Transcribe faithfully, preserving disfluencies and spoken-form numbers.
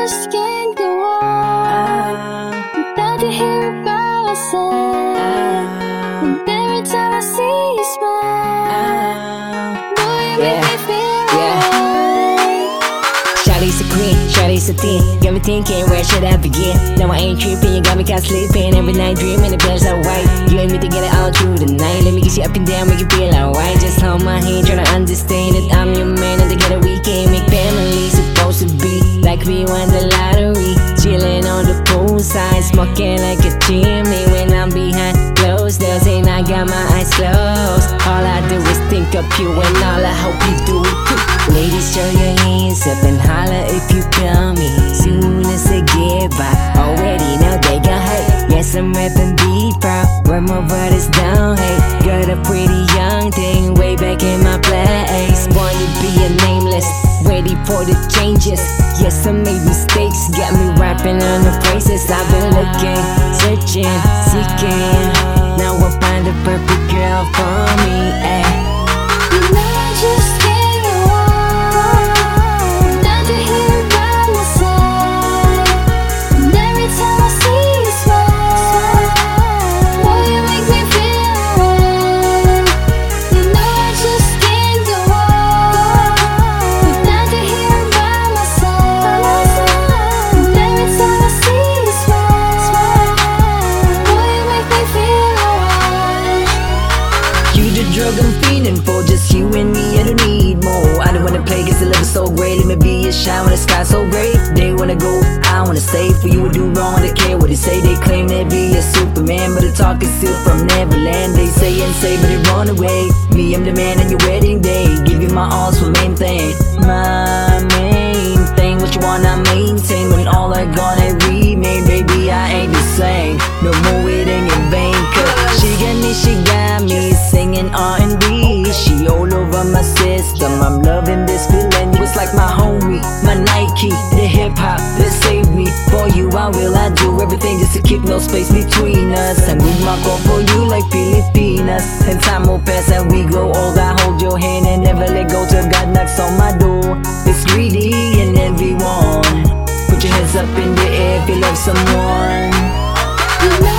just can't go on without you here by my side. And every time I see you smile, boy, you make me feel right. Shawty's a queen, Shawty's a teen. Got me thinking, where should I begin? Now I ain't tripping, you got me caught sleeping. Every night dreaming, the bills are white. You and me together all through the night. Let me kiss you up and down, make you feel alright. Just hold my hand, try to understand that I'm your man. And together we can make families. Supposed to be like we won the lottery. Chilling on the poolside, smoking like a chimney. When I'm behind closed doors and I got my eyes closed, all I do is think of you and all I hope you do it too. Ladies, throw your hands up and holler if you feel me. Soon as I get by, already know they gon' hate. Yes, I'm rapping beat proud, where my brothers don't hate. Got a pretty young thing way back in my place. Born to be a nameless, ready for the changes. Yes, I made mistakes, got me rapping on the phrases. I've been looking, searching, seeking. Now I find the perfect girl for me, ayy. You know I just can't go on without you here by my side. And every time I see you smile, boy, you make me feel right. You know I just can't go on without you here by my side. And every time I see you smile, boy, you make me feel alright. You the drug I'm feeling for, just you and me, I don't need more. I don't wanna play cause the love is so great. Let me be a shine when the sky's so great. They wanna go, I wanna stay. For you would do wrong, I don't care what they say. They claim they be a Superman, but the talk is still from Neverland. They say and say, but they run away. Me, I'm the man on your wedding day. Give you my all's for main thing. My main thing, what you wanna maintain when all are gone and remain. Baby, I ain't the same, no more waiting in vain. Cause she got me, she got me singing R and B. She all over my system, I'm loving this feeling. It's like my homie, my Nike, the hip hop that saved me. For you I will, I do everything just to keep no space between us. I move my core for you like Filipinas. And time will pass and we grow old. I hold your hand and never let go till God knocks on my door. It's greedy and everyone, put your hands up in the air if you love someone. You know